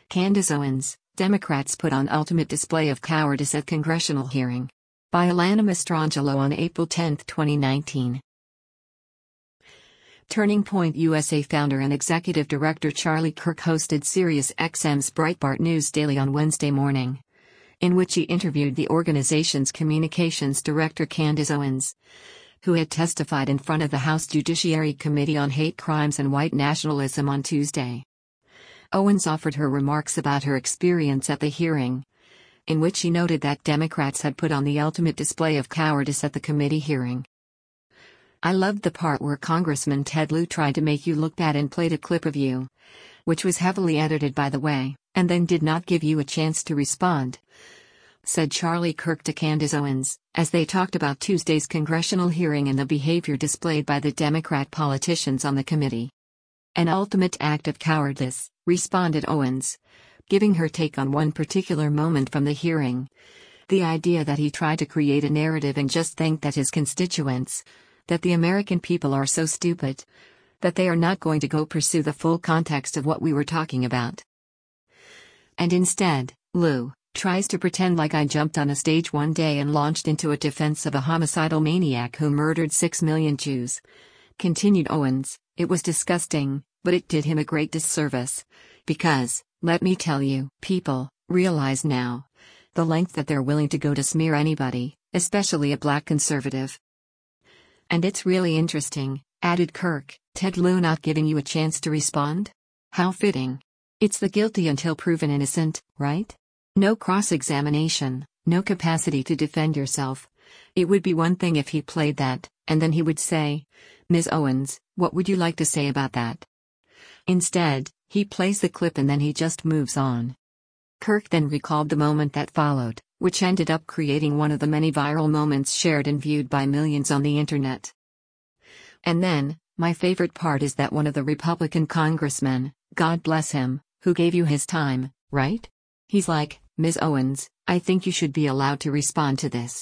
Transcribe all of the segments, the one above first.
Candace Owens, Democrats put on ultimate display of cowardice at congressional hearing. By Alana Mastrangelo on April 10, 2019. Turning Point USA founder and executive director Charlie Kirk hosted SiriusXM's Breitbart News Daily on Wednesday morning, in which he interviewed the organization's communications director Candace Owens, who had testified in front of the House Judiciary Committee on Hate Crimes and White Nationalism on Tuesday. Owens offered her remarks about her experience at the hearing, in which she noted that Democrats had put on the ultimate display of cowardice at the committee hearing. "I loved the part where Congressman Ted Lieu tried to make you look bad and played a clip of you, which was heavily edited by the way, and then did not give you a chance to respond," said Charlie Kirk to Candace Owens, as they talked about Tuesday's congressional hearing and the behavior displayed by the Democrat politicians on the committee. "An ultimate act of cowardice," responded Owens, giving her take on one particular moment from the hearing. The idea that he tried to create a narrative and just think that his constituents, that the American people are so stupid, that they are not going to go pursue the full context of what we were talking about. And instead, Lieu tries to pretend like I jumped on a stage one day and launched into a defense of a homicidal maniac who murdered 6 million Jews. Continued Owens, "It was disgusting, but it did him a great disservice. Because, let me tell you, people realize now the length that they're willing to go to smear anybody, especially a black conservative." "And it's really interesting," added Kirk, "Ted Lieu not giving you a chance to respond? How fitting. It's the guilty until proven innocent, right? No cross-examination, no capacity to defend yourself. It would be one thing if he played that, and then he would say, 'Ms. Owens, what would you like to say about that?' Instead, he plays the clip and then he just moves on." Kirk then recalled the moment that followed, which ended up creating one of the many viral moments shared and viewed by millions on the internet. "And then, my favorite part is that one of the Republican congressmen, God bless him, who gave you his time, right? He's like, 'Ms. Owens, I think you should be allowed to respond to this.'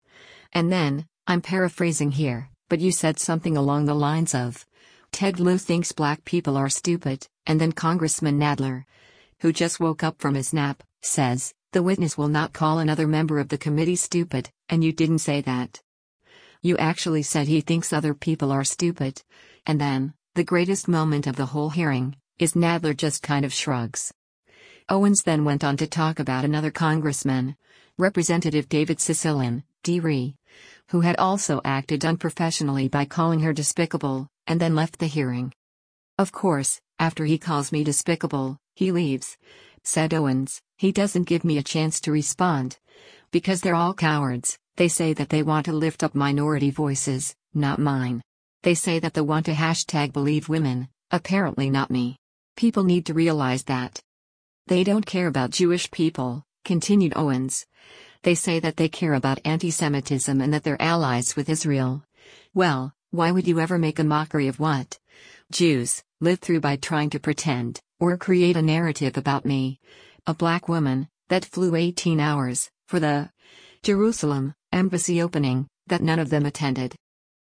And then, I'm paraphrasing here, but you said something along the lines of, 'Ted Lieu thinks black people are stupid,' and then Congressman Nadler, who just woke up from his nap, says, 'The witness will not call another member of the committee stupid,' and you didn't say that. You actually said he thinks other people are stupid." And then, the greatest moment of the whole hearing, is Nadler just kind of shrugs. Owens then went on to talk about another congressman, Representative David Cicilline, D.R., who had also acted unprofessionally by calling her despicable, and then left the hearing. "Of course, after he calls me despicable, he leaves," said Owens. "He doesn't give me a chance to respond. Because they're all cowards. They say that they want to lift up minority voices, not mine. They say that they want to #believe women, apparently not me. People need to realize that. They don't care about Jewish people," continued Owens. "They say that they care about anti-Semitism and that they're allies with Israel. Well, why would you ever make a mockery of what Jews live through by trying to pretend, or create a narrative about me, a black woman, that flew 18 hours, for the Jerusalem embassy opening, that none of them attended?"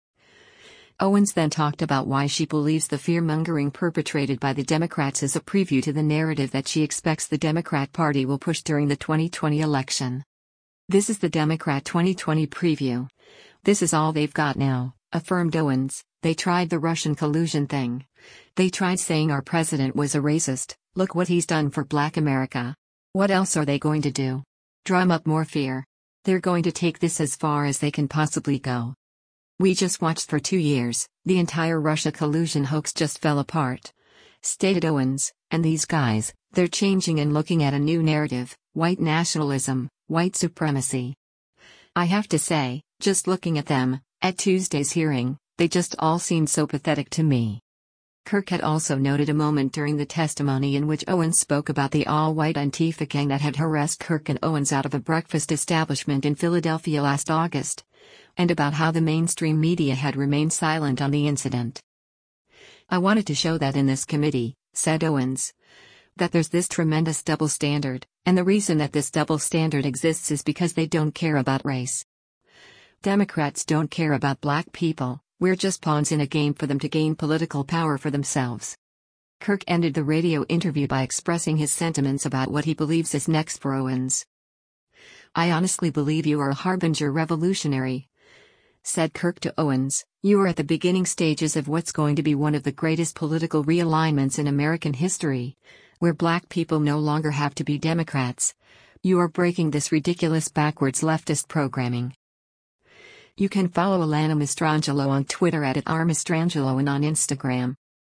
Owens then talked about why she believes the fear-mongering perpetrated by the Democrats is a preview to the narrative that she expects the Democrat Party will push during the 2020 election. "This is the Democrat 2020 preview. This is all they've got now," affirmed Owens. "They tried the Russian collusion thing. They tried saying our president was a racist. Look what he's done for Black America. What else are they going to do? Drum up more fear. They're going to take this as far as they can possibly go. We just watched for 2 years, the entire Russia collusion hoax just fell apart," stated Owens, "and these guys, they're changing and looking at a new narrative, white nationalism, white supremacy. I have to say, just looking at them, at Tuesday's hearing, they just all seemed so pathetic to me." Kirk had also noted a moment during the testimony in which Owens spoke about the all-white Antifa gang that had harassed Kirk and Owens out of a breakfast establishment in Philadelphia last August, and about how the mainstream media had remained silent on the incident. "I wanted to show that in this committee," said Owens, "that there's this tremendous double standard, and the reason that this double standard exists is because they don't care about race. Democrats don't care about black people. We're just pawns in a game for them to gain political power for themselves." Kirk ended the radio interview by expressing his sentiments about what he believes is next for Owens. "I honestly believe you are a harbinger revolutionary," said Kirk to Owens. "You are at the beginning stages of what's going to be one of the greatest political realignments in American history, where black people no longer have to be Democrats. You are breaking this ridiculous backwards leftist programming." You can follow Alana Mastrangelo on Twitter @RMastrangelo and on Instagram